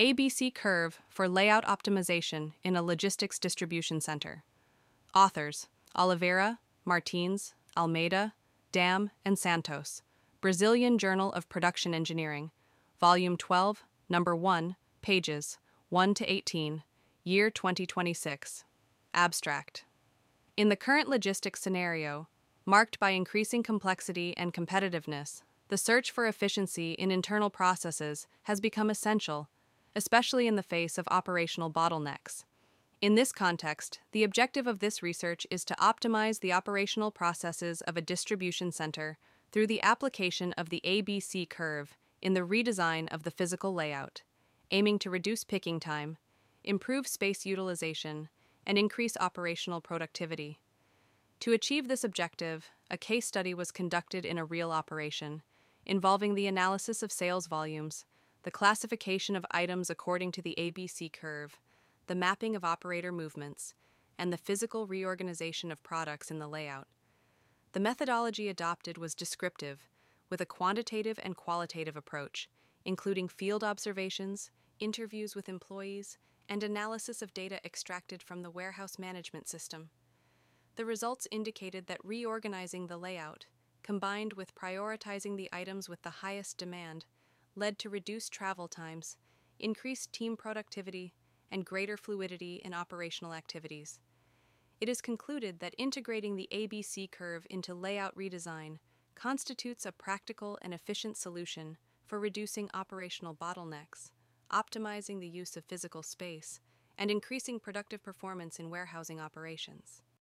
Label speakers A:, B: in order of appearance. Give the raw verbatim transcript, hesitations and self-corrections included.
A: A B C Curve for Layout Optimization in a Logistics Distribution Center. Authors: Oliveira, Martins, Almeida, Dam, and Santos. Brazilian Journal of Production Engineering. Volume twelve, Number one, pages one to eighteen, Year twenty twenty-six. Abstract. In the current logistics scenario, marked by increasing complexity and competitiveness, the search for efficiency in internal processes has become essential, especially in the face of operational bottlenecks. In this context, the objective of this research is to optimize the operational processes of a distribution center through the application of the A B C curve in the redesign of the physical layout, aiming to reduce picking time, improve space utilization, and increase operational productivity. To achieve this objective, a case study was conducted in a real operation, involving the analysis of sales volumes, the classification of items according to the A B C curve, the mapping of operator movements, and the physical reorganization of products in the layout. The methodology adopted was descriptive, with a quantitative and qualitative approach, including field observations, interviews with employees, and analysis of data extracted from the warehouse management system. The results indicated that reorganizing the layout, combined with prioritizing the items with the highest demand, led to reduced travel times, increased team productivity, and greater fluidity in operational activities. It is concluded that integrating the A B C curve into layout redesign constitutes a practical and efficient solution for reducing operational bottlenecks, optimizing the use of physical space, and increasing productive performance in warehousing operations.